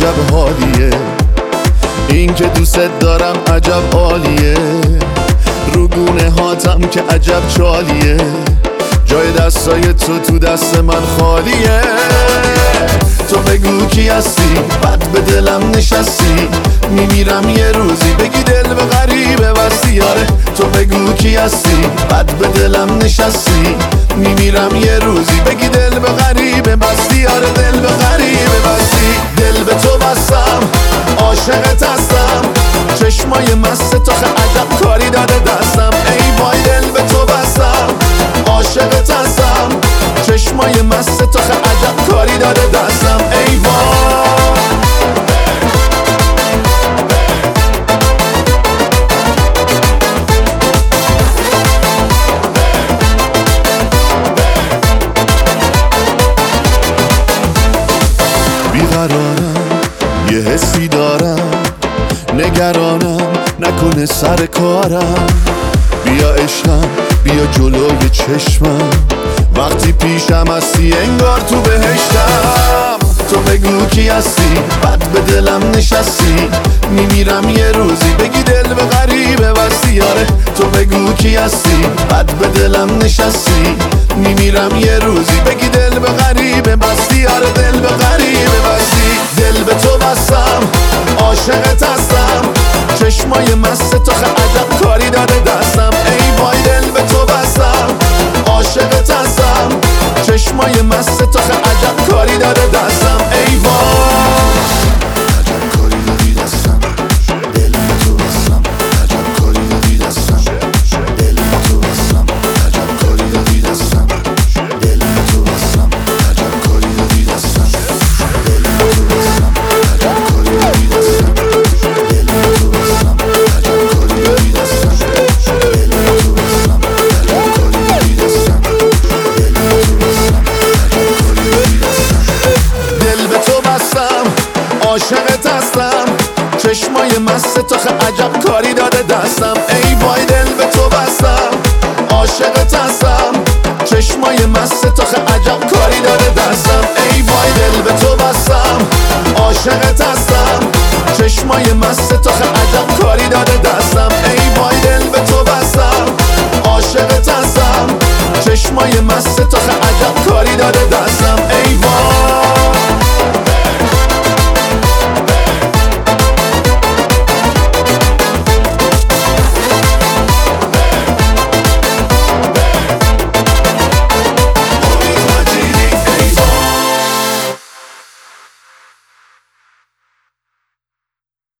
عجب حالیه، این که دوست دارم عجب عالیه، رو گونه هاتم که عجب چالیه، جای دستای تو دست من خالیه. تو بگو کی هستی، بد به دلم نشستی، میمیرم یه روزی بگی دل به غریبه بستی. آره تو بگو کی هستی، بد به دلم نشستی، میمیرم یه روزی بگی دل به غریبه بستی. آره دل به غریبه بستی، دل به تو بستم، عاشقت هستم، چشمای مست تو عجب کاری داده دستم. ای وای دل به تو بستم، عاشقت هستم، چشمای مست تو عجب کاری داده دستم. ای وای بیقرارم، یه حسی دارم، نگرانم نکنه سر کارم. بیا عشقم، بیا جلوی چشمم، وقتی پیشم هستی انگار تو بهشتم. تو بگو کی هستی، بد به دلم نشستی، میمیرم یه روزی بگی دل به غریبه بستی. آره تو بگو کی هستی، بد به دلم نشستی، میمیرم یه روزی بگی دل به غریبه بستی. آره دل به غریبه بستی، دل به تو بستم، عاشقت هستم، چشمای مست تو عجب کاری داده دستم. ای وای دل به تو بستم، عاشقت هستم، چشمای مست تو عجب کاری داده دستم. ای وای عجب کاری دادی دستم، دل به تو بستم، عجب کاری دادی دستم، دل به تو بستم، عجب کاری دادی دستم، دل به تو بستم، عجب کاری دادی دستم، دل به تو بستم، عجب کاری دادی دستم، دل به تو بستم، عجب کاری دادی دستم، دل به تو بستم، عجب کاری دادی دستم، دل به تو بستم، عجب کاری دادی دستم. دل به تو بستم، عاشقت هستم، چشمای مست تو عجب کاری داده دستم.